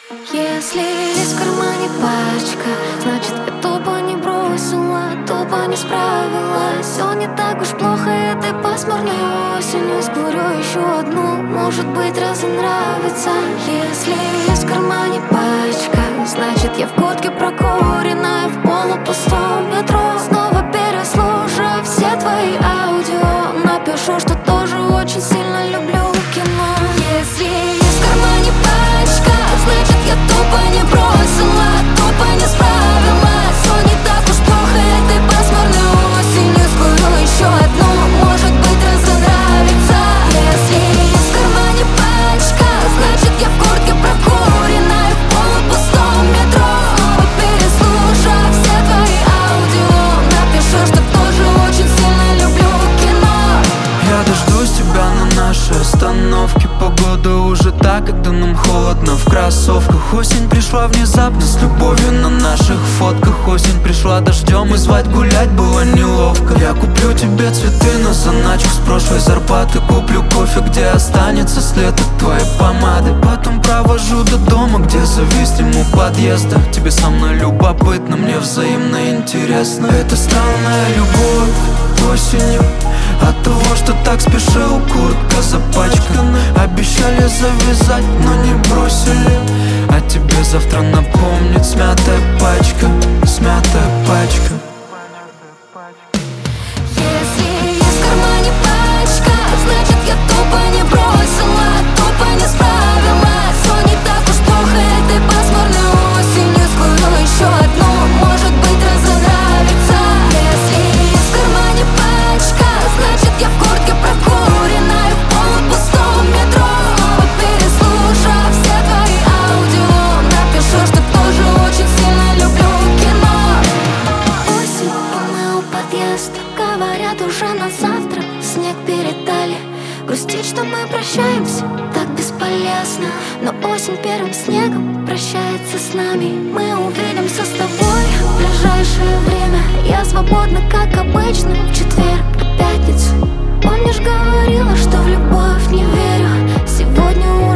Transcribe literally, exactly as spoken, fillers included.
Если есть в кармане пачка, значит я тупо не бросила, тупо не справилась. Все не так уж плохо этой пасмурной осенью. Скурю еще одну, может быть разонравится. Если есть в кармане пачка, значит я в куртке прокуренная, в полупустом метро. Снова переслушав все твои аудио, напишу, что тоже очень сильно люблю кино. Если есть в кармане пачка, значит я тупо не бросила, тупо не справилась. Все не так уж плохо этой пасмурной осенью. Скурю еще одну, может быть разонравится. Если есть в кармане пачка, значит я в куртке прокуренная, в полупустом метро. Снова переслушав все твои аудио, напишу, что тоже очень сильно люблю кино. Я дождусь тебя на нашей остановке. Погода уже так, когда нам холодно в кроссовках. Осень пришла внезапно с любовью на наших фотках. Осень пришла дождем, и звать гулять было неловко. Я куплю тебе цветы на заначку с прошлой зарплаты. Куплю кофе, где останется след от твоей помады. Потом провожу до дома, где зависнем у подъезда. Тебе со мной любопытно, мне взаимно интересно. Это странная любовь осенью, от того, что так спешил, куртка запачкана. Обещали завязать, но не бросили. А тебе завтра напомнит смятая пачка, смятая пачка. Если есть в кармане пачка, значит я тупо не бросила, тупо не справилась. Все не так уж плохо этой пасмурной осенью. Скурю еще одну, может быть разонравится. Если есть в кармане пачка, значит я в куртке прокуренная, в полупустом метро. Снова переслушав все твои аудио, напишу, что тоже очень сильно люблю кино. Осень, и мы у подъезда, говорят уже на завтра. Снег передали, грустить, что мы прощаемся, так бесполезно. Но осень первым снегом прощается с нами. Мы увидимся с тобой в ближайшее время. Я свободна, как обычно, в четверг и пятницу. Помнишь, говорила, что в любовь не верю. Сегодня уже